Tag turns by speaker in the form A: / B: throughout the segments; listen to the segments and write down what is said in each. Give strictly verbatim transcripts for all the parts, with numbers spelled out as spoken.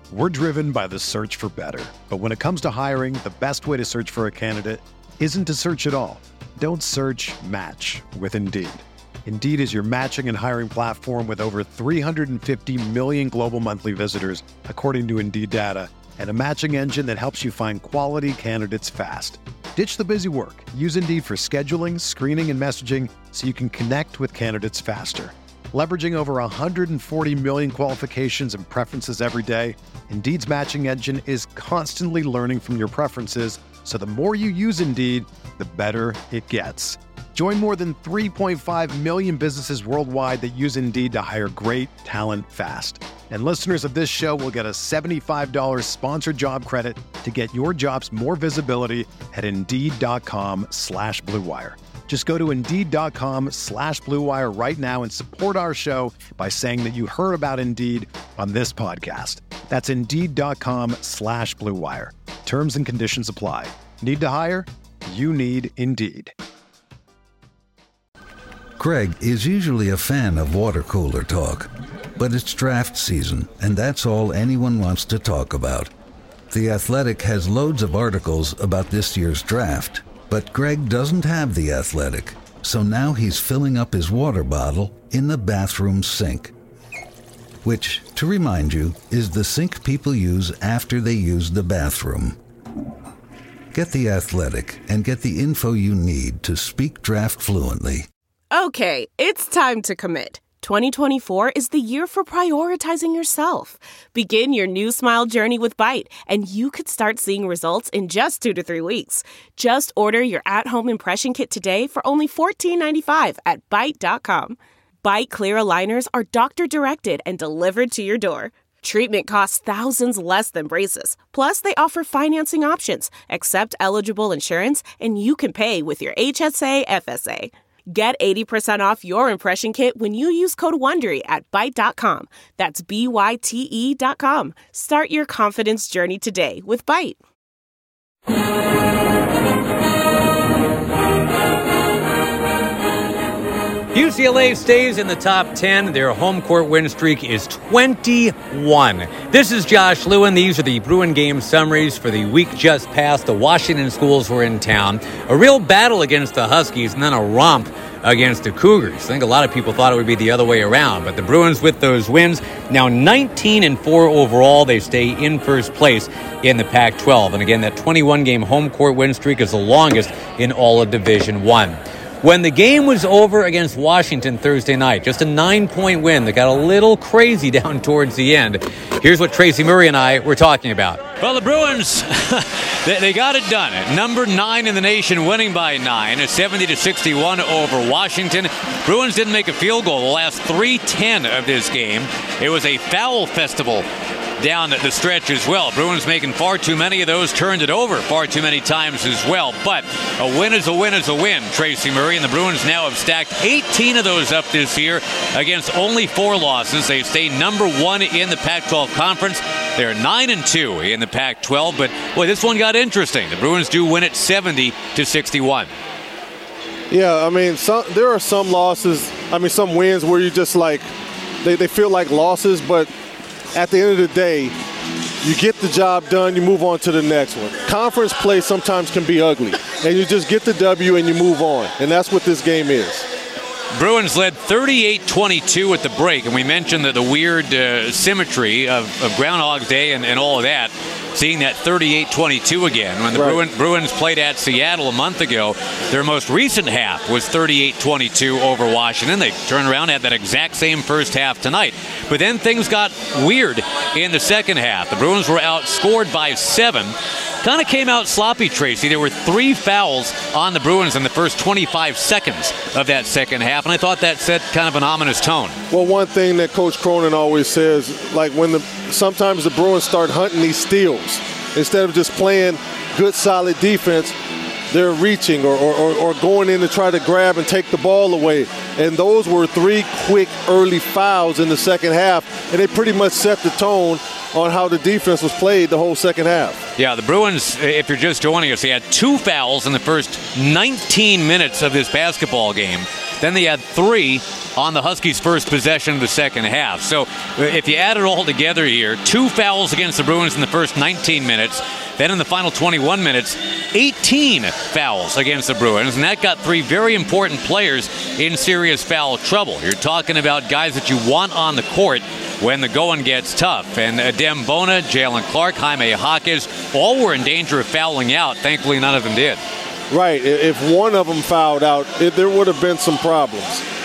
A: We're driven by the search for better. But when it comes to hiring, the best way to search for a candidate isn't to search at all. Don't search, match with Indeed. Indeed is your matching and hiring platform with over three hundred fifty million global monthly visitors, according to Indeed data, and a matching engine that helps you find quality candidates fast. Ditch the busy work. Use Indeed for scheduling, screening, and messaging so you can connect with candidates faster. Leveraging over one hundred forty million qualifications and preferences every day, Indeed's matching engine is constantly learning from your preferences, so the more you use Indeed, the better it gets. Join more than three point five million businesses worldwide that use Indeed to hire great talent fast. And listeners of this show will get a seventy-five dollars sponsored job credit to get your jobs more visibility at Indeed.com slash Blue Wire. Just go to Indeed.com slash Blue Wire right now and support our show by saying that you heard about Indeed on this podcast. That's Indeed.com slash Blue Wire. Terms and conditions apply. Need to hire? You need Indeed.
B: Greg is usually a fan of water cooler talk, but it's draft season, and that's all anyone wants to talk about. The Athletic has loads of articles about this year's draft, but Greg doesn't have The Athletic, so now he's filling up his water bottle in the bathroom sink. Which, to remind you, is the sink people use after they use the bathroom. Get The Athletic and get the info you need to speak draft fluently.
C: Okay, it's time to commit. twenty twenty-four is the year for prioritizing yourself. Begin your new smile journey with Byte, and you could start seeing results in just two to three weeks. Just order your at-home impression kit today for only fourteen ninety-five at Byte dot com. Byte Clear aligners are doctor-directed and delivered to your door. Treatment costs thousands less than braces. Plus, they offer financing options, accept eligible insurance, and you can pay with your H S A F S A. Get eighty percent off your impression kit when you use code WONDERY at Byte dot com. That's B Y T E dot com. Start your confidence journey today with Byte.
D: U C L A stays in the top ten. Their home court win streak is twenty-one. This is Josh Lewin. These are the Bruin game summaries for the week just past. The Washington Schools were in town. A real battle against the Huskies and then a romp against the Cougars. I think a lot of people thought it would be the other way around, but the Bruins with those wins, now nineteen and four overall. They stay in first place in the Pac twelve. And again, that twenty-one game home court win streak is the longest in all of Division One. When the game was over against Washington Thursday night, just a nine-point win that got a little crazy down towards the end. Here's what Tracy Murray and I were talking about.
E: Well, the Bruins, they, they got it done. Number nine in the nation, winning by nine, seventy to sixty-one over Washington. Bruins didn't make a field goal the last three ten of this game. It was a foul festival down the stretch as well. Bruins making far too many of those, turned it over far too many times as well. But a win is a win is a win, Tracy Murray. And the Bruins now have stacked eighteen of those up this year against only four losses. They stay number one in the Pac twelve conference. They're nine and two in the Pac twelve. But, boy, this one got interesting. The Bruins do win it seventy to sixty-one.
F: Yeah, I mean, some, there are some losses, I mean, some wins where you just like, they, they feel like losses, but at the end of the day, you get the job done, you move on to the next one. Conference play sometimes can be ugly, and you just get the W and you move on, and that's what this game is.
E: Bruins led thirty-eight twenty-two at the break, and we mentioned that the weird uh, symmetry of, of Groundhog Day and, and all of that, seeing that thirty-eight twenty-two again. When the right. Bruin, Bruins played at Seattle a month ago, their most recent half was thirty-eight twenty-two over Washington. They turned around and had that exact same first half tonight. But then things got weird in the second half. The Bruins were outscored by seven. Kind of came out sloppy, Tracy. There were three fouls on the Bruins in the first twenty-five seconds of that second half, and I thought that set kind of an ominous tone.
F: Well, one thing that Coach Cronin always says, like when the sometimes the Bruins start hunting these steals, instead of just playing good, solid defense, they're reaching or, or, or going in to try to grab and take the ball away. And those were three quick early fouls in the second half, and they pretty much set the tone on how the defense was played the whole second half.
E: Yeah, the Bruins, if you're just joining us, they had two fouls in the first nineteen minutes of this basketball game. Then they had three on the Huskies' first possession of the second half. So if you add it all together here, two fouls against the Bruins in the first nineteen minutes. Then in the final twenty-one minutes, eighteen fouls against the Bruins, and that got three very important players in serious foul trouble. You're talking about guys that you want on the court when the going gets tough. And Adem Bona, Jalen Clark, Jaime Jaquez, all were in danger of fouling out. Thankfully, none of them did.
F: Right. If one of them fouled out, it, there would have been some problems.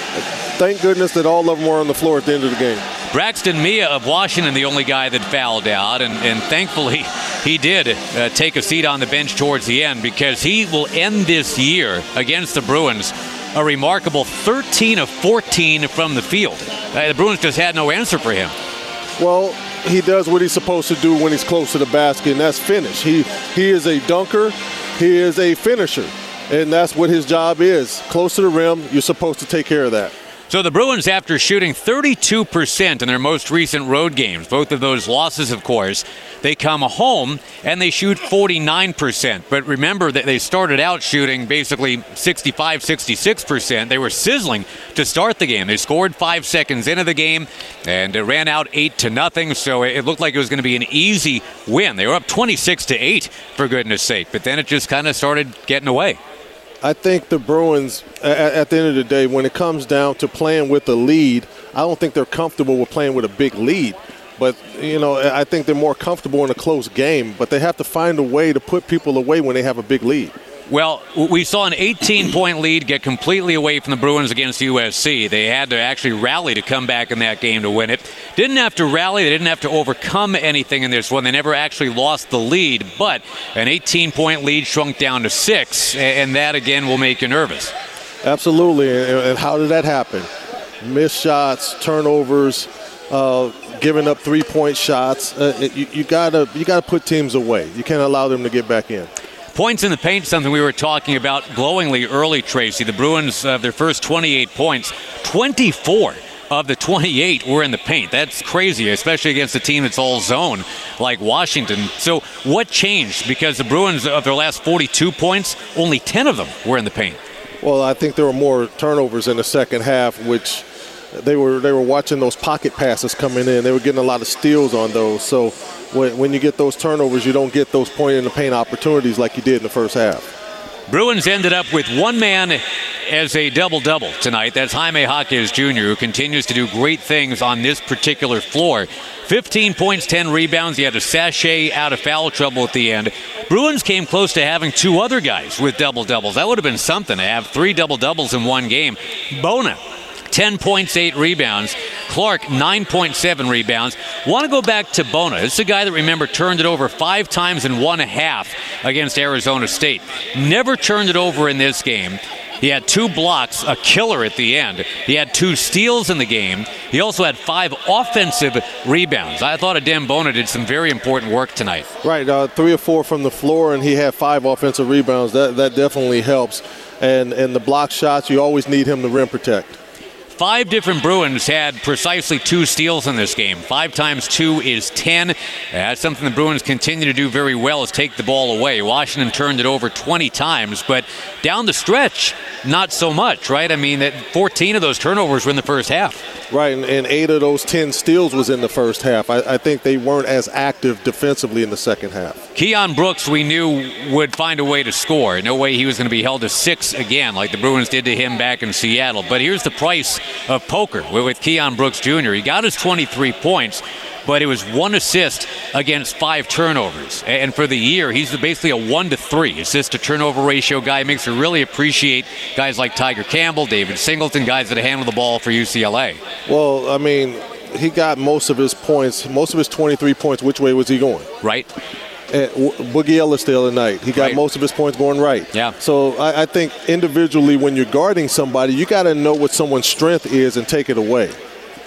F: Thank goodness that all of them were on the floor at the end of the game.
E: Braxton Mia of Washington, the only guy that fouled out, and, and thankfully he did uh, take a seat on the bench towards the end, because he will end this year against the Bruins a remarkable thirteen of fourteen from the field. Uh, the Bruins just had no answer for him.
F: Well, he does what he's supposed to do when he's close to the basket, and that's finish. He, he is a dunker. He is a finisher, and that's what his job is. Close to the rim, you're supposed to take care of that.
E: So the Bruins, after shooting thirty-two percent in their most recent road games, both of those losses, of course, they come home and they shoot forty-nine percent. But remember that they started out shooting basically sixty-five, sixty-six percent. They were sizzling to start the game. They scored five seconds into the game and it ran out eight to nothing. So it looked like it was going to be an easy win. They were up twenty-six to eight, for goodness sake. But then it just kind of started getting away.
F: I think the Bruins, at the end of the day, when it comes down to playing with a lead, I don't think they're comfortable with playing with a big lead. But, you know, I think they're more comfortable in a close game. But they have to find a way to put people away when they have a big lead.
E: Well, we saw an eighteen-point lead get completely away from the Bruins against U S C. They had to actually rally to come back in that game to win it. Didn't have to rally. They didn't have to overcome anything in this one. They never actually lost the lead. But an eighteen-point lead shrunk down to six, and that, again, will make you nervous.
F: Absolutely. And how did that happen? Missed shots, turnovers, uh, giving up three-point shots. Uh, you, you gotta you gotta put teams away. You can't allow them to get back in.
E: Points in the paint, something we were talking about glowingly early, Tracy. The Bruins, uh, their first twenty-eight points, twenty-four of the twenty-eight were in the paint. That's crazy, especially against a team that's all zone like Washington. So what changed? Because the Bruins, of their last forty-two points, only ten of them were in the paint.
F: Well, I think there were more turnovers in the second half, which they were they were watching those pocket passes coming in. They were getting a lot of steals on those. So when, when you get those turnovers, you don't get those point in the paint opportunities like you did in the first half.
E: Bruins ended up with one man as a double-double tonight. That's Jaime Jaquez Junior, who continues to do great things on this particular floor. fifteen points, ten rebounds. He had a sachet out of foul trouble at the end. Bruins came close to having two other guys with double-doubles. That would have been something to have three double-doubles in one game. Bona, ten points, eight rebounds. Clark, nine point seven rebounds. Want to go back to Bona. This is a guy that, remember, turned it over five times in one half against Arizona State. Never turned it over in this game. He had two blocks, a killer at the end. He had two steals in the game. He also had five offensive rebounds. I thought Adem Bona did some very important work tonight.
F: Right, uh, three or four from the floor, and he had five offensive rebounds. That that definitely helps. And, and the block shots, you always need him to rim protect.
E: Five different Bruins had precisely two steals in this game. Five times two is ten. That's something the Bruins continue to do very well, is take the ball away. Washington turned it over twenty times, but down the stretch, not so much, right? I mean, that fourteen of those turnovers were in the first half.
F: Right, and, and eight of those ten steals was in the first half. I, I think they weren't as active defensively in the second half.
E: Keon Brooks, we knew, would find a way to score. No way he was going to be held to six again like the Bruins did to him back in Seattle. But here's the price of poker with Keon Brooks Junior He got his twenty-three points, but it was one assist against five turnovers. And for the year, he's basically a one to three assist to turnover ratio guy. Makes you really appreciate guys like Tiger Campbell, David Singleton, guys that handle the ball for U C L A.
F: Well, I mean, he got most of his points, most of his twenty-three points. Which way was he going?
E: Right.
F: And Boogie Ellis the other night, he got
E: Right.
F: most of his points going right.
E: Yeah.
F: So I, I think individually, when you're guarding somebody, you got to know what someone's strength is and take it away.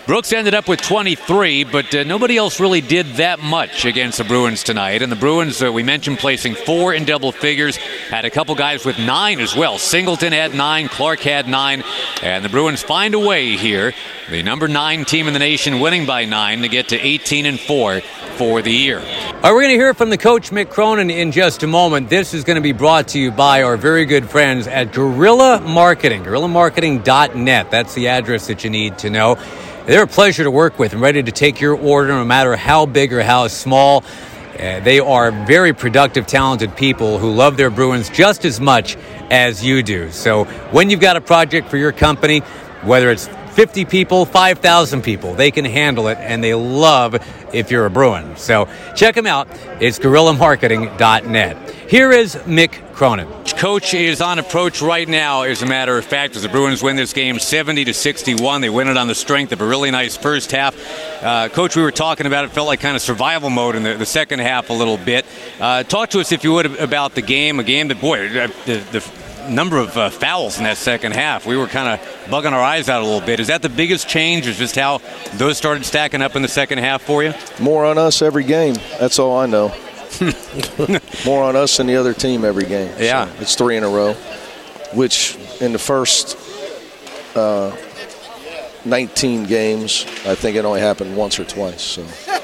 E: Brooks ended up with twenty-three, but uh, nobody else really did that much against the Bruins tonight. And the Bruins, uh, we mentioned, placing four in double figures, had a couple guys with nine as well. Singleton had nine, Clark had nine, and the Bruins find a way here. The number nine team in the nation winning by nine to get to eighteen and four for the year.
D: All right, we're going to hear from the coach, Mick Cronin, in just a moment. This is going to be brought to you by our very good friends at Guerrilla Marketing, guerrilla marketing dot net. That's the address that you need to know. They're a pleasure to work with and ready to take your order no matter how big or how small. Uh, they are very productive, talented people who love their Bruins just as much as you do. So when you've got a project for your company, whether it's fifty people, five thousand people, they can handle it, and they love if you're a Bruin. So check them out. It's guerrilla marketing dot net. Here is Mick Cronin.
E: Coach is on approach right now, as a matter of fact, as the Bruins win this game seventy to sixty-one. They win it on the strength of a really nice first half. Uh, Coach, we were talking about it, felt like kind of survival mode in the, the second half a little bit. Uh, talk to us, if you would, about the game, a game that, boy, the, the number of uh, fouls in that second half. We were kind of bugging our eyes out a little bit. Is that the biggest change, or just how those started stacking up in the second half for you?
G: More on us every game. That's all I know. More on us than the other team every game.
E: Yeah.
G: So it's three in a row, which in the first uh, nineteen games, I think it only happened once or twice. So.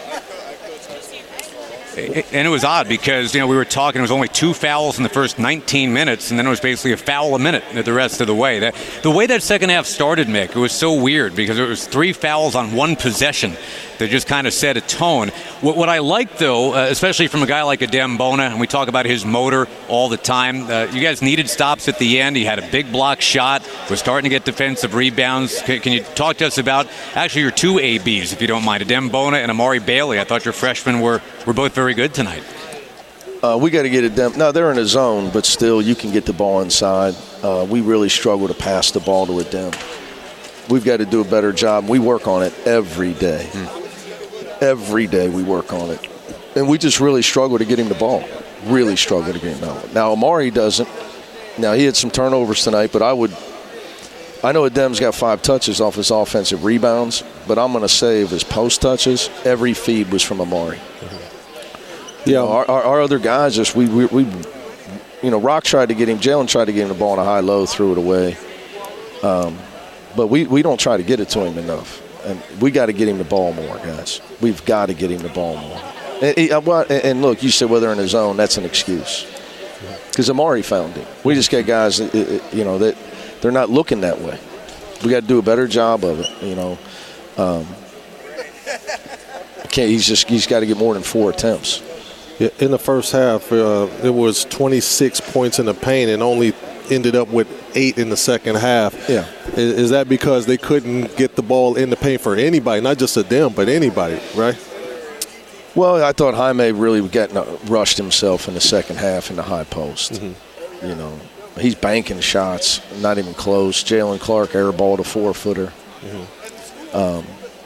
E: And it was odd because, you know, we were talking, it was only two fouls in the first nineteen minutes, and then it was basically a foul a minute the rest of the way. That, the way that second half started, Mick, it was so weird because it was three fouls on one possession that just kind of set a tone. What, what I like, though, uh, especially from a guy like Adem Bona, and we talk about his motor all the time, uh, you guys needed stops at the end. He had a big block shot, was starting to get defensive rebounds. Can, can you talk to us about actually your two A Bs, if you don't mind, Adem Bona and Amari Bailey? I thought your freshmen were, were both very good tonight.
G: Uh, we got to get it done. No, they're in a zone, but still, you can get the ball inside. Uh, we really struggle to pass the ball to Adem. We've got to do a better job. We work on it every day. Hmm. Every day we work on it. And we just really struggle to get him the ball. Really struggle to get him the ball. Now, Amari doesn't. Now, he had some turnovers tonight, but I would – I know Adem's got five touches off his offensive rebounds, but I'm going to say of his post touches, every feed was from Amari. Mm-hmm. Yeah, you know, our, our, our other guys just we, we we you know Rock tried to get him, Jalen tried to get him the ball on a high low, threw it away. Um, but we, we don't try to get it to him enough, and we got to get him the ball more, guys. We've got to get him the ball more. And, and, and look, you said whether in his zone, that's an excuse because Amari found him. We just got guys, that, you know, that they're not looking that way. We got to do a better job of it, you know. Um, can't, he's just he's got to get more than four attempts.
F: In the first half, uh, it was twenty-six points in the paint and only ended up with eight in the second half.
G: Yeah.
F: Is, is that because they couldn't get the ball in the paint for anybody, not just a them, but anybody, right?
G: Well, I thought Jaime really getting, uh, rushed himself in the second half in the high post.
F: Mm-hmm.
G: You know, he's banking shots, not even close. Jalen Clark airballed a four-footer. Mm-hmm. Um,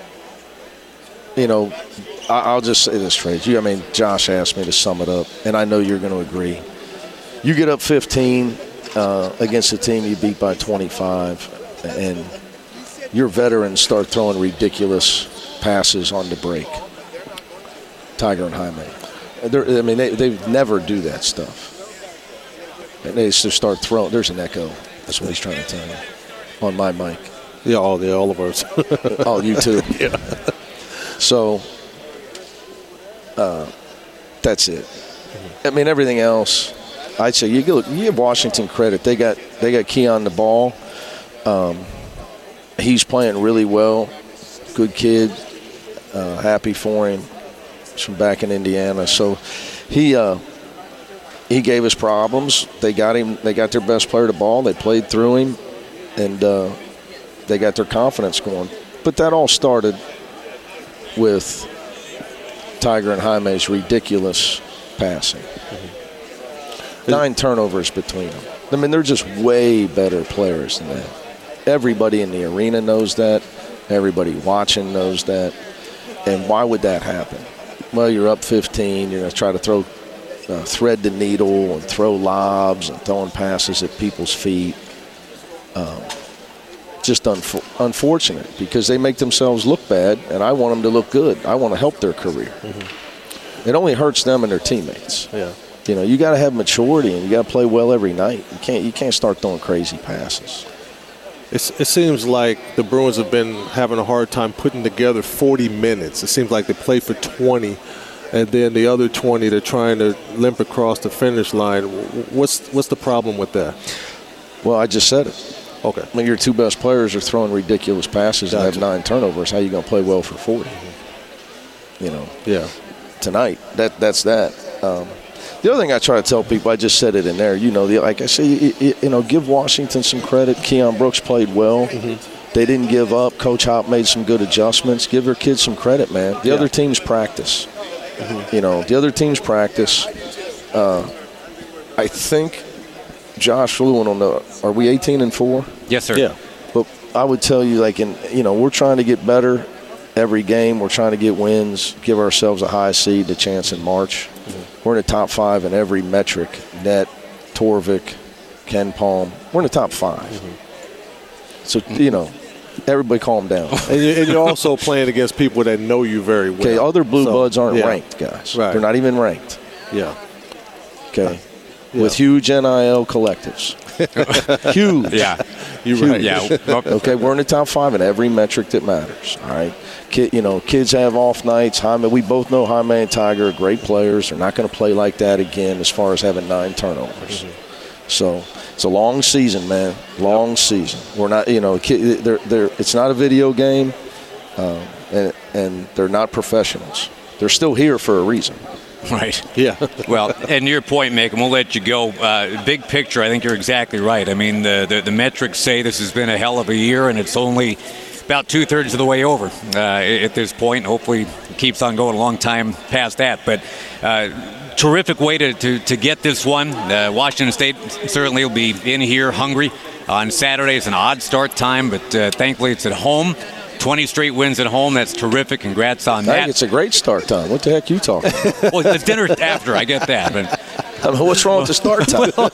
G: you know, I'll just say this straight. You, I mean, Josh asked me to sum it up, and I know you're going to agree. You get up fifteen uh, against a team you beat by twenty-five, and your veterans start throwing ridiculous passes on the break. Tiger and Jaime. They're, I mean, they they never do that stuff. And they just start throwing. There's an echo. That's what he's trying to tell you on my mic.
F: Yeah, all, yeah, all of ours.
G: Oh, you too.
F: Yeah.
G: So – Uh, that's it. Mm-hmm. I mean, everything else, I'd say you give, you give Washington credit. They got they got Keon the ball. Um, he's playing really well. Good kid. Uh, happy for him. He's from back in Indiana. So he uh, he gave us problems. They got him. They got their best player the ball. They played through him, and uh, they got their confidence going. But that all started with Tiger and Jaime's ridiculous passing. Mm-hmm. Nine turnovers between them. I mean, they're just way better players than that. Everybody in the arena knows that. Everybody watching knows that. And why would that happen? Well, you're up fifteen. You're going to try to throw, uh, thread the needle and throw lobs and throwing passes at people's feet. Um, just unfo- unfortunate because they make themselves look bad, and I want them to look good. I want to help their career. Mm-hmm. It only hurts them and their teammates.
F: Yeah.
G: You know, you got to have maturity, and you got to play well every night. You can't you can't start throwing crazy passes.
F: It's, it seems like the Bruins have been having a hard time putting together forty minutes. It seems like they play for twenty, and then the other twenty they're trying to limp across the finish line. What's what's the problem with that?
G: Well, I just said it.
F: Okay.
G: I mean, your two best players are throwing ridiculous passes
F: Gotcha.
G: and have nine turnovers. How are you going to play well for forty? Mm-hmm. You know.
F: Yeah.
G: Tonight, that that's that. Um, The other thing I try to tell people, I just said it in there, you know, the, like I say, you, you, you know, give Washington some credit. Keon Brooks played well. Mm-hmm. They didn't give up. Coach Hop made some good adjustments. Give their kids some credit, man. The yeah. other teams practice. Mm-hmm. You know, the other teams practice. Uh, I think Josh Lewin on the – are we eighteen and four?
E: Yes, sir.
G: Yeah. But I would tell you, like, in you know, we're trying to get better every game. We're trying to get wins, give ourselves a high seed, a chance in March. Mm-hmm. We're in the top five in every metric. Net, Torvik, Ken Palm. We're in the top five. Mm-hmm. So, you know, everybody calm down.
F: and, you, and you're also playing against people that know you very well.
G: Okay, other Blue
F: so,
G: Buds aren't
F: yeah.
G: ranked, guys.
F: Right.
G: They're not even ranked.
F: Yeah.
G: Okay.
F: Yeah.
G: With huge N I L collectives. Huge.
E: Yeah.
F: You're
G: Huge.
F: right.
E: Yeah.
G: Okay, we're in the top five in every metric that matters. All right. Kid, you know, kids have off nights. Jaime, we both know Jaime and Tiger are great players. They're not going to play like that again as far as having nine turnovers. Mm-hmm. So it's a long season, man. Long yep. season. We're not, you know, kid, they're, they're, it's not a video game, um, and, and they're not professionals. They're still here for a reason.
E: Right.
F: Yeah.
E: Well, and your point, Mick, and we'll let you go. Uh, big picture, I think you're exactly right. I mean, the, the, the metrics say this has been a hell of a year, and it's only about two-thirds of the way over uh, at this point. Hopefully it keeps on going a long time past that. But uh, terrific way to, to, to get this one. Uh, Washington State certainly will be in here hungry on Saturday. It's an odd start time, but uh, thankfully it's at home. twenty straight wins at home. That's terrific. Congrats on
G: I
E: that.
G: think it's a great start time. What the heck are you talking about?
E: Well, it's dinner after. I get that. But
G: I mean, what's wrong with the start time?
E: Well,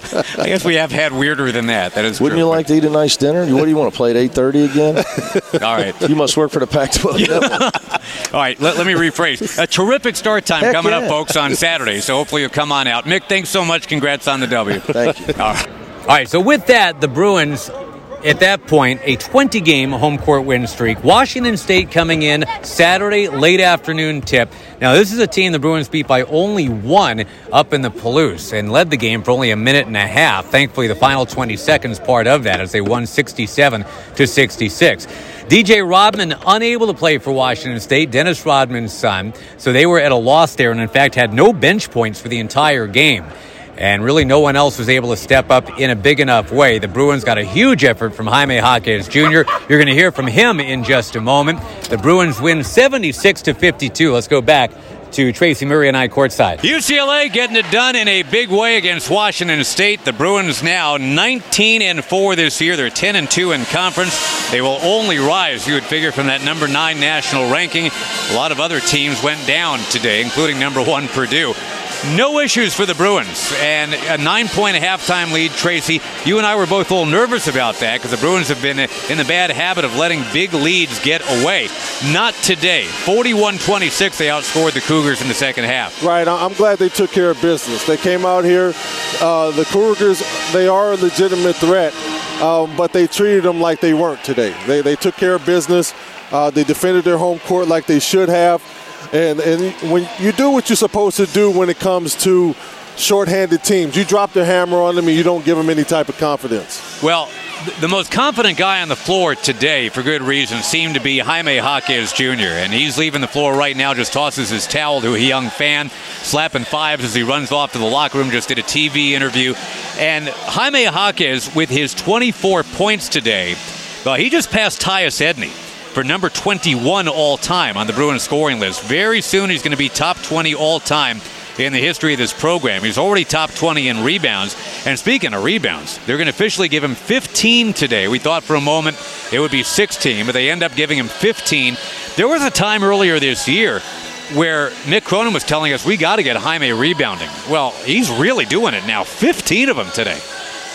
E: I guess we have had weirder than that. That is
G: Wouldn't
E: true.
G: you like to eat a nice dinner? What do you want to play at eight thirty again?
E: All right.
G: You must work for the Pac twelve Network.
E: All right, let, let me rephrase. A terrific start time
G: Heck
E: coming
G: yeah.
E: up, folks, on Saturday. So hopefully you'll come on out. Mick, thanks so much. Congrats on the W.
G: Thank you.
E: All right. All right, so with that, the Bruins, at that point, a twenty-game home court win streak. Washington State coming in Saturday, late afternoon tip. Now, this is a team the Bruins beat by only one up in the Palouse and led the game for only a minute and a half. Thankfully, the final twenty seconds part of that as they won sixty-seven to sixty-six. D J Rodman unable to play for Washington State, Dennis Rodman's son. So they were at a loss there and, in fact, had no bench points for the entire game. And really no one else was able to step up in a big enough way. The Bruins got a huge effort from Jaime Jaquez Junior You're going to hear from him in just a moment. The Bruins win seventy-six to fifty-two. Let's go back to Tracy Murray and I courtside. U C L A getting it done in a big way against Washington State. The Bruins now nineteen and four this year. They're ten and two in conference. They will only rise, you would figure, from that number nine national ranking. A lot of other teams went down today, including number one Purdue. No issues for the Bruins, and a nine-point halftime lead. Tracy, you and I were both a little nervous about that because the Bruins have been in the bad habit of letting big leads get away. Not today. forty-one twenty-six, they outscored the Cougars in the second half.
F: Right. I'm glad they took care of business. They came out here. Uh, the Cougars, they are a legitimate threat, um, but they treated them like they weren't today. They, they took care of business. Uh, they defended their home court like they should have. And and when you do what you're supposed to do when it comes to shorthanded teams, you drop the hammer on them and you don't give them any type of confidence.
E: Well, the most confident guy on the floor today, for good reason, seemed to be Jaime Jaquez Junior And he's leaving the floor right now, just tosses his towel to a young fan, slapping fives as he runs off to the locker room, just did a T V interview. And Jaime Jaquez, with his twenty-four points today, well, he just passed Tyus Edney for number twenty-one all-time on the Bruins scoring list. Very soon he's going to be top twenty all-time in the history of this program. He's already top twenty in rebounds. And speaking of rebounds, they're going to officially give him fifteen today. We thought for a moment it would be sixteen, but they end up giving him fifteen. There was a time earlier this year where Mick Cronin was telling us we got to get Jaime rebounding. Well, he's really doing it now. fifteen of them today.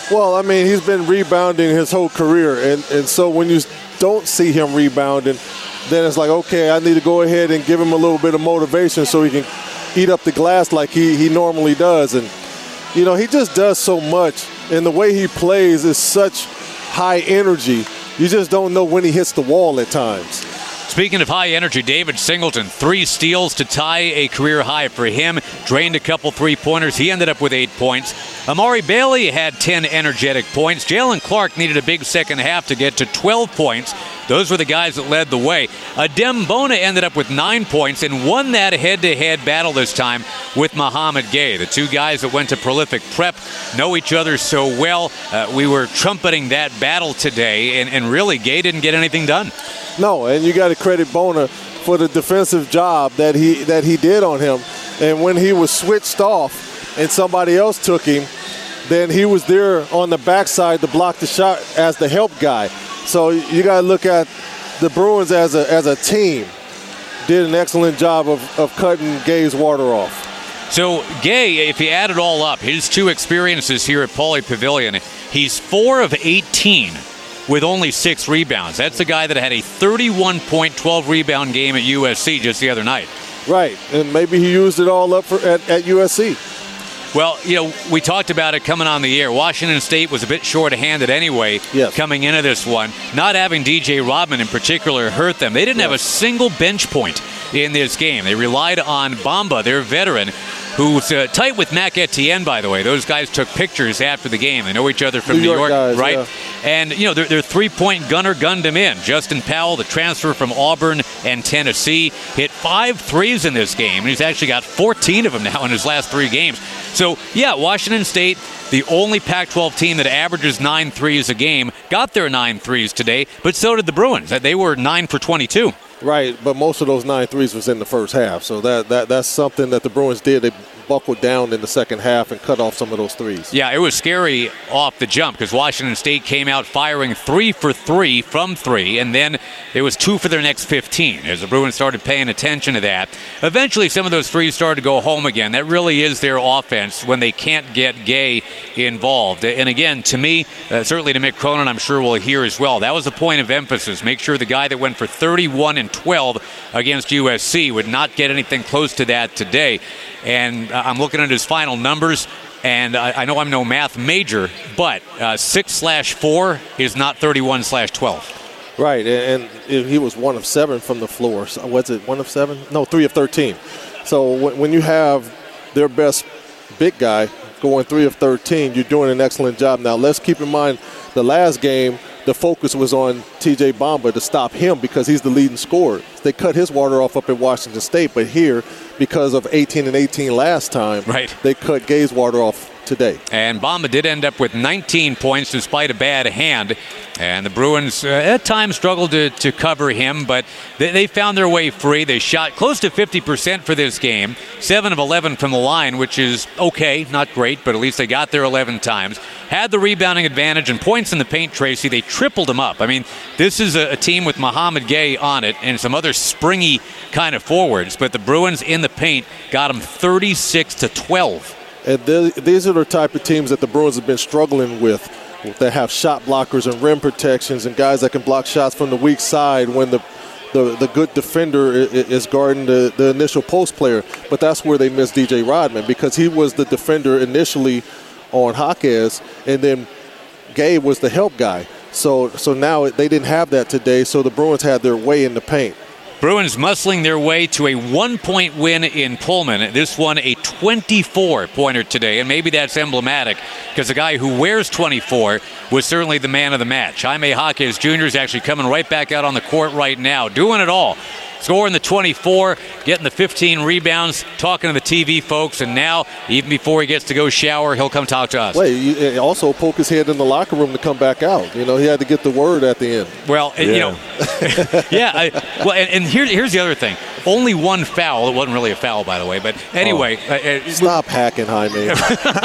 F: Well, I mean, he's been rebounding his whole career, and, and so when you don't see him rebounding, then it's like, okay, I need to go ahead and give him a little bit of motivation so he can eat up the glass like he, he normally does. And, you know, he just does so much, and the way he plays is such high energy. You just don't know when he hits the wall at times.
E: Speaking of high energy, David Singleton, three steals to tie a career high for him. Drained a couple three-pointers. He ended up with eight points. Amari Bailey had ten energetic points. Jalen Clark needed a big second half to get to twelve points. Those were the guys that led the way. Adem Bona ended up with nine points and won that head-to-head battle this time with Muhammad Gay. The two guys that went to Prolific Prep know each other so well. Uh, we were trumpeting that battle today, and, and really, Gay didn't get anything done.
F: No, and you got to credit Bona for the defensive job that he that he did on him. And when he was switched off and somebody else took him, then he was there on the backside to block the shot as the help guy. So you got to look at the Bruins as a as a team. Did an excellent job of, of cutting Gay's water off.
E: So Gay, if you add it all up, his two experiences here at Pauley Pavilion, he's four of eighteen with only six rebounds. That's the guy that had a thirty-one point, twelve rebound game at U S C just the other night.
F: Right, and maybe he used it all up for, at, at U S C.
E: Well, you know, we talked about it coming on the air. Washington State was a bit short-handed anyway
F: yes.
E: coming into this one. Not having D J Rodman in particular hurt them. They didn't yes. have a single bench point in this game. They relied on Bamba, their veteran, who's uh, tight with Mac Etienne, by the way. Those guys took pictures after the game. They know each other from
F: New
E: New
F: York,
E: York,
F: guys,
E: right?
F: Yeah.
E: And, you know, their, their three-point gunner gunned him in. Justin Powell, the transfer from Auburn and Tennessee, hit five threes in this game, and he's actually got fourteen of them now in his last three games. So, yeah, Washington State, the only Pac twelve team that averages nine threes a game, got their nine threes today, but so did the Bruins. They were nine for twenty-two.
F: Right, but most of those nine threes was in the first half. So that, that that's something that the Bruins did. They buckled down in the second half and cut off some of those threes.
E: Yeah, it was scary off the jump because Washington State came out firing three for three from three, and then it was two for their next fifteen as the Bruins started paying attention to that. Eventually, some of those threes started to go home again. That really is their offense when they can't get Gay involved. And again, to me, uh, certainly to Mick Cronin, I'm sure we'll hear as well, that was the point of emphasis. Make sure the guy that went for thirty-one and twelve against U S C would not get anything close to that today. And uh, I'm looking at his final numbers, and I, I know I'm no math major, but uh, six slash four is not thirty-one slash twelve.
F: Right, and, and he was one of seven from the floor. So was it one of seven? No, three of thirteen. So when, when you have their best big guy going three of thirteen, you're doing an excellent job. Now, let's keep in mind the last game, the focus was on T J Bamba to stop him because he's the leading scorer. They cut his water off up at Washington State, but here, because of eighteen and eighteen last time,
E: right.
F: they cut Gay's water off today.
E: And Bamba did end up with nineteen points despite a bad hand. And the Bruins uh, at times struggled to, to cover him, but they, they found their way free. They shot close to fifty percent for this game, seven of eleven from the line, which is okay, not great, but at least they got there eleven times. Had the rebounding advantage and points in the paint, Tracy. They tripled them up. I mean, this is a, a team with Muhammad Gay on it and some other springy kind of forwards, but the Bruins in the paint got them thirty-six to twelve.
F: And these are the type of teams that the Bruins have been struggling with, that have shot blockers and rim protections and guys that can block shots from the weak side when the the, the good defender is guarding the, the initial post player. But that's where they missed D J Rodman because he was the defender initially on Jaquez, and then Gay was the help guy. So, so now they didn't have that today, so the Bruins had their way in the paint.
E: Bruins muscling their way to a one-point win in Pullman. This one a twenty-four pointer today, and maybe that's emblematic because the guy who wears twenty-four was certainly the man of the match. Jaime Jaquez Junior is actually coming right back out on the court right now, doing it all. Scoring the twenty-four, getting the fifteen rebounds, talking to the T V folks, and now, even before he ggets to go shower, he'll come talk to us.
F: Wait, he also poke his head in the locker room to come back out. You know, he had to get the word at the end.
E: Well, yeah. you know, yeah. I, well, and, and here, here's the other thing. only one foul. It wasn't really a foul, by the way. But anyway.
F: Oh.
E: Uh,
F: Stop hacking, Jaime.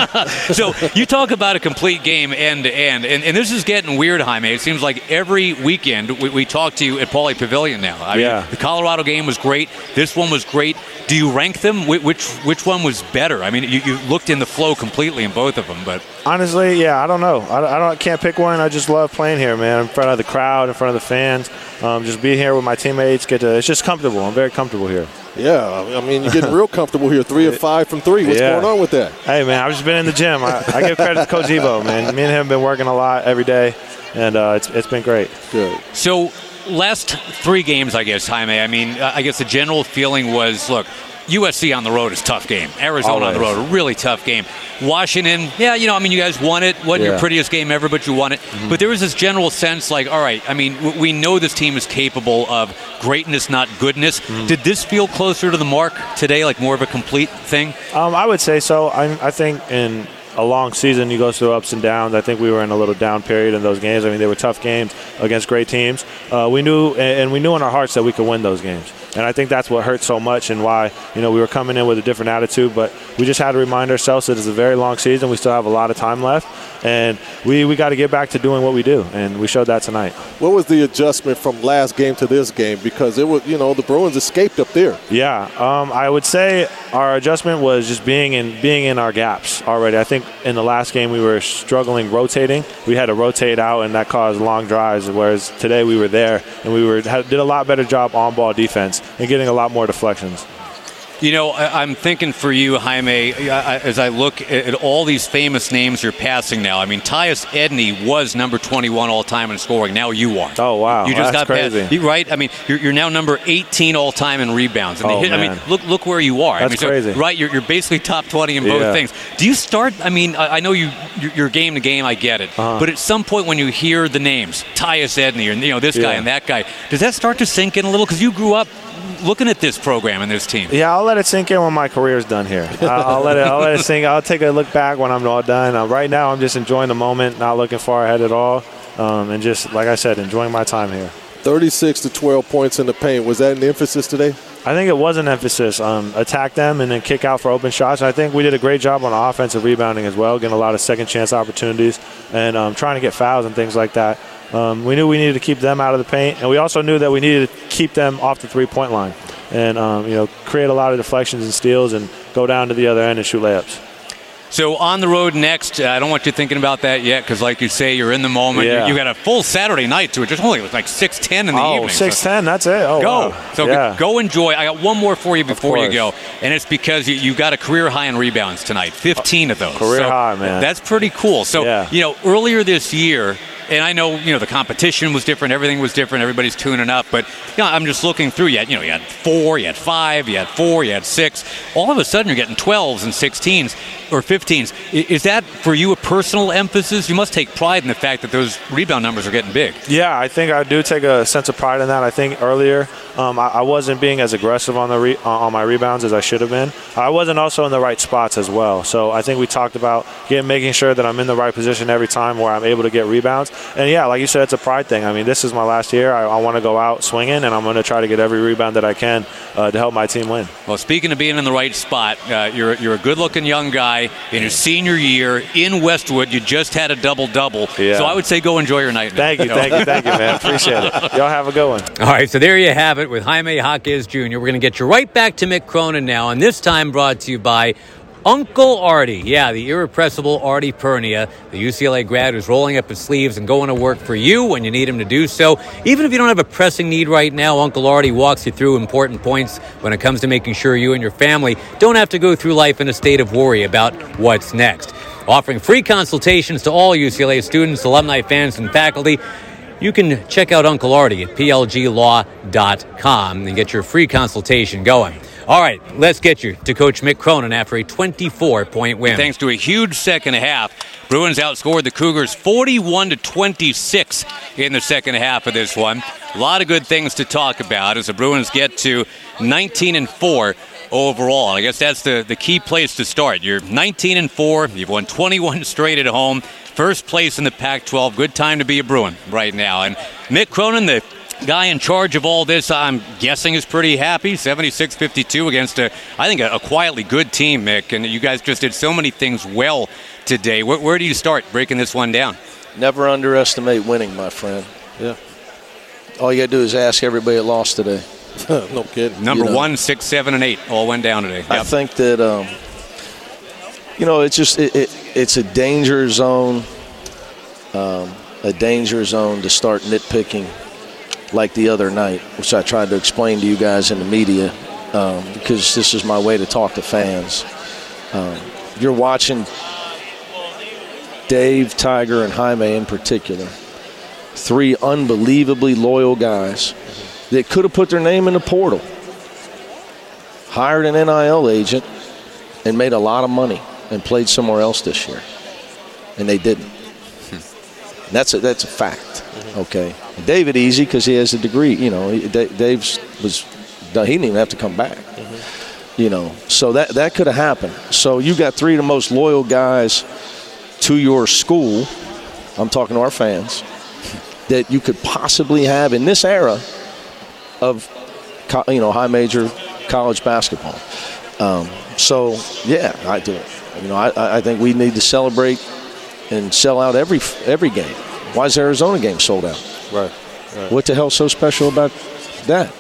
E: So you talk about a complete game end to end. And, and this is getting weird, Jaime. It seems like every weekend we, we talk to you at Pauley Pavilion now. I
H: yeah.
E: mean, the Colorado game was great. This one was great. Do you rank them? Which which one was better? I mean, you, you looked in the flow completely in both of them. But
H: honestly, yeah, I don't know. I, I don't can't pick one. I just love playing here, man, in front of the crowd, in front of the fans. Um, just being here with my teammates, get to. It's just comfortable. I'm very comfortable here.
F: Yeah, I mean, you're getting real comfortable here. Three of five from three. What's
H: yeah.
F: going on with that?
H: Hey, man, I've just been in the gym. I, I give credit to Coach Evo, man. Me and him have been working a lot every day, and uh, it's it's been great.
F: Good.
E: So last three games, I guess, Jaime, I mean, I guess the general feeling was, look, U S C on the road is a tough game. Arizona
H: Always.
E: on the road, a really tough game. Washington, yeah, you know, I mean, you guys won it. Wasn't
H: yeah.
E: your prettiest game ever, but you won it.
H: Mm-hmm.
E: But there was this general sense like, all right, I mean, w- we know this team is capable of greatness, not goodness. Mm-hmm. Did this feel closer to the mark today, like more of a complete thing?
H: Um, I would say so. I, I think in a long season, you go through ups and downs. I think we were in a little down period in those games. I mean, they were tough games against great teams. Uh, we knew, and we knew in our hearts that we could win those games. And I think that's what hurt so much and why, you know, we were coming in with a different attitude. But we just had to remind ourselves that it's a very long season. We still have a lot of time left. And we, we got to get back to doing what we do. And we showed that tonight.
F: What was the adjustment from last game to this game? Because it was, you know, the Bruins escaped up there.
H: Yeah, um, I would say our adjustment was just being in being in our gaps already. I think in the last game we were struggling rotating. We had to rotate out, and that caused long drives, whereas today we were there, and we were had, did a lot better job on ball defense and getting a lot more deflections.
E: You know, I'm thinking for you, Jaime, as I look at all these famous names you're passing now. I mean, Tyus Edney was number twenty-one all-time in scoring. Now you are.
H: Oh, wow.
E: You just
H: That's
E: got
H: crazy.
E: Past, right? I mean, you're, you're now number eighteen all-time in rebounds. And
H: oh,
E: hit, I mean, look look where you are.
H: That's
E: I mean, so,
H: crazy.
E: Right? You're, you're basically top twenty in both
H: yeah.
E: things. Do you start, I mean, I, I know you, you're game to game, I get it.
H: Uh-huh.
E: But at some point when you hear the names, Tyus Edney, or, you know, this
H: yeah.
E: guy and that guy, does that start to sink in a little? Because you grew up looking at this program and this team.
H: Yeah, I'll let it sink in when my career's done here. I'll, I'll let it. I'll let it sink. I'll take a look back when I'm all done. Uh, right now, I'm just enjoying the moment, not looking far ahead at all, um, and just like I said, enjoying my time here.
F: thirty-six to twelve points in the paint. Was that an emphasis today?
H: I think it was an emphasis. Um, attack them and then kick out for open shots. And I think we did a great job on offensive rebounding as well, getting a lot of second chance opportunities and um, trying to get fouls and things like that. Um, we knew we needed to keep them out of the paint, and we also knew that we needed to keep them off the three-point line and um, you know, create a lot of deflections and steals and go down to the other end and shoot layups.
E: So on the road next, uh, I don't want you thinking about that yet because, like you say, you're in the moment.
H: Yeah.
E: You, you got a full Saturday night to it. Just only like six ten in the
H: oh,
E: evening.
H: six ten,
E: so
H: that's it. Oh,
E: go.
H: Wow.
E: So
H: yeah.
E: go enjoy. I got one more for you before you go,
H: course.
E: and it's because you, you got a career high in rebounds tonight, fifteen of those.
H: Career
E: so
H: high, man.
E: That's pretty cool. So,
H: yeah.
E: you know, earlier this year, and I know, you know, the competition was different, everything was different, everybody's tuning up, but, you know, I'm just looking through. You had, you know, you had four, you had five, you had four, you had six. All of a sudden you're getting twelves and sixteens or fifteens. Is that, for you, a personal emphasis? You must take pride in the fact that those rebound numbers are getting big.
H: Yeah, I think I do take a sense of pride in that. I think earlier um, I, I wasn't being as aggressive on the re- on my rebounds as I should have been. I wasn't also in the right spots as well. So I think we talked about getting, making sure that I'm in the right position every time where I'm able to get rebounds. And, yeah, like you said, it's a pride thing. I mean, this is my last year. I, I want to go out swinging, and I'm going to try to get every rebound that I can uh, to help my team win.
E: Well, speaking of being in the right spot, uh, you're, you're a good-looking young guy in your senior year in Westwood. You just had a double-double.
H: Yeah.
E: So I would say go enjoy your night.
H: Thank you, thank you, thank you, man. Appreciate it. Y'all have a good one.
D: All right, so there you have it with Jaime Jaquez Junior We're going to get you right back to Mick Cronin now, and this time brought to you by Uncle Artie. Yeah, the irrepressible Artie Pernia, the U C L A grad who's rolling up his sleeves and going to work for you when you need him to do so. Even if you don't have a pressing need right now, Uncle Artie walks you through important points when it comes to making sure you and your family don't have to go through life in a state of worry about what's next. Offering free consultations to all U C L A students, alumni, fans, and faculty. You can check out Uncle Artie at p l g law dot com and get your free consultation going. All right, let's get you to Coach Mick Cronin after a twenty-four point win.
E: Thanks to a huge second half, Bruins outscored the Cougars forty-one to twenty-six in the second half of this one. A lot of good things to talk about as the Bruins get to nineteen and four overall. I guess that's the, the key place to start. You're nineteen and four. You've won twenty-one straight at home. First place in the Pac twelve. Good time to be a Bruin right now. And Mick Cronin, the guy in charge of all this, I'm guessing, is pretty happy. seventy-six fifty-two against, a, I think, a, a quietly good team, Mick. And you guys just did so many things well today. Where, where do you start breaking this one down?
G: Never underestimate winning, my friend.
F: Yeah.
G: All you got to do is ask everybody that lost today.
F: No kidding.
E: Number
G: you know,
E: one, six, seven, and eight all went down today. Yep.
G: I think that, um, you know, it's just it, it, it's a danger zone, um, a danger zone to start nitpicking like the other night, which I tried to explain to you guys in the media um, because this is my way to talk to fans. Um, you're watching Dave, Tiger, and Jaime in particular, three unbelievably loyal guys that could have put their name in the portal, hired an N I L agent, and made a lot of money and played somewhere else this year. And they didn't. Hmm. That's, a, that's a fact, mm-hmm. okay? David easy because he has a degree. You know, Dave's was – he didn't even have to come back. Mm-hmm. You know, so that, that could have happened. So you got three of the most loyal guys to your school, I'm talking to our fans, that you could possibly have in this era of, you know, high major college basketball. Um, so, yeah, I do. You know, I, I think we need to celebrate and sell out every every game. Why is the Arizona game sold out?
F: Right. right.
G: What the hell's so special about that?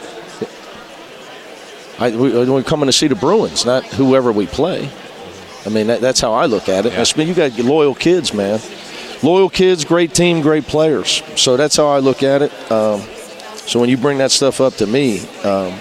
G: I, we, we're coming to see the Bruins, not whoever we play. I mean, that, that's how I look at it. Yeah. I mean, you got loyal kids, man. Loyal kids, great team, great players. So that's how I look at it. Um, so when you bring that stuff up to me, um,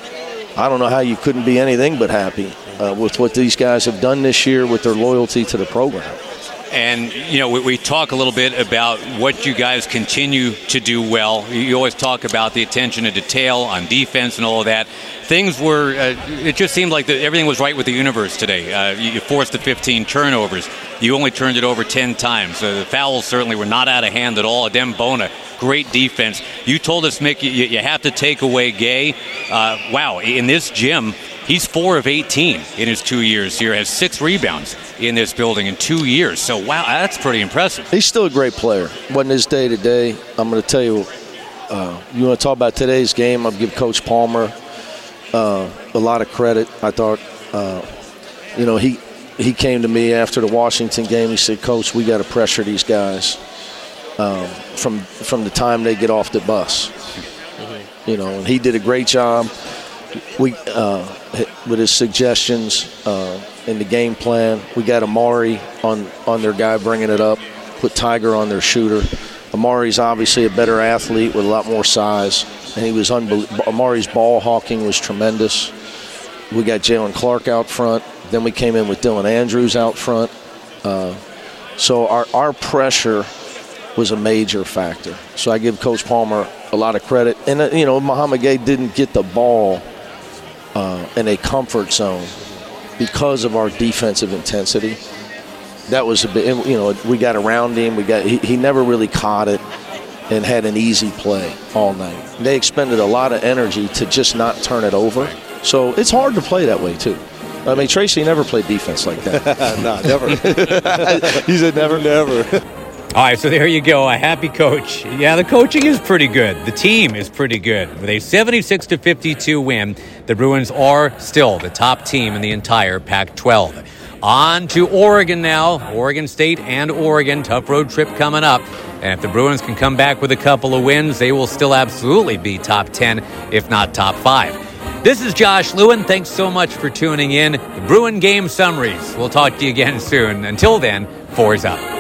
G: I don't know how you couldn't be anything but happy uh, with what these guys have done this year with their loyalty to the program.
E: And, you know, we, we talk a little bit about what you guys continue to do well. You always talk about the attention to detail on defense and all of that. Things were, uh, it just seemed like the, everything was right with the universe today. Uh, you, you forced the fifteen turnovers. You only turned it over ten times. Uh, the fouls certainly were not out of hand at all. Adem Bona, great defense. You told us, Mick, you, you have to take away Gay. Uh, wow, in this gym, he's four of eighteen in his two years here, has six rebounds in this building in two years. So, wow, that's pretty impressive.
G: He's still a great player. Wasn't his day to day. I'm going to tell you, uh, you want to talk about today's game, I'll give Coach Palmer uh, a lot of credit. I thought, uh, you know, he he came to me after the Washington game. He said, Coach, we got to pressure these guys um, from from the time they get off the bus. Mm-hmm. You know, and he did a great job. We uh, with his suggestions uh, in the game plan. We got Amari on, on their guy bringing it up, put Tiger on their shooter. Amari's obviously a better athlete with a lot more size, and he was unbelievable. Amari's ball hawking was tremendous. We got Jalen Clark out front. Then we came in with Dylan Andrews out front. Uh, so our, our pressure was a major factor. So I give Coach Palmer a lot of credit. And, uh, you know, Muhammad Gay didn't get the ball Uh, in a comfort zone because of our defensive intensity. That was a bit, you know, we got around him. We got he, he never really caught it and had an easy play all night. They expended a lot of energy to just not turn it over. So it's hard to play that way too. I mean, Tracy never played defense like that.
F: No, never.
G: You said never?
F: Never.
D: All right, so there you go. A happy coach. Yeah, the coaching is pretty good. The team is pretty good. With a seventy-six to fifty-two win, the Bruins are still the top team in the entire Pac twelve. On to Oregon now. Oregon State and Oregon. Tough road trip coming up. And if the Bruins can come back with a couple of wins, they will still absolutely be top ten, if not top five. This is Josh Lewin. Thanks so much for tuning in. The Bruin Game Summaries. We'll talk to you again soon. Until then, fours up.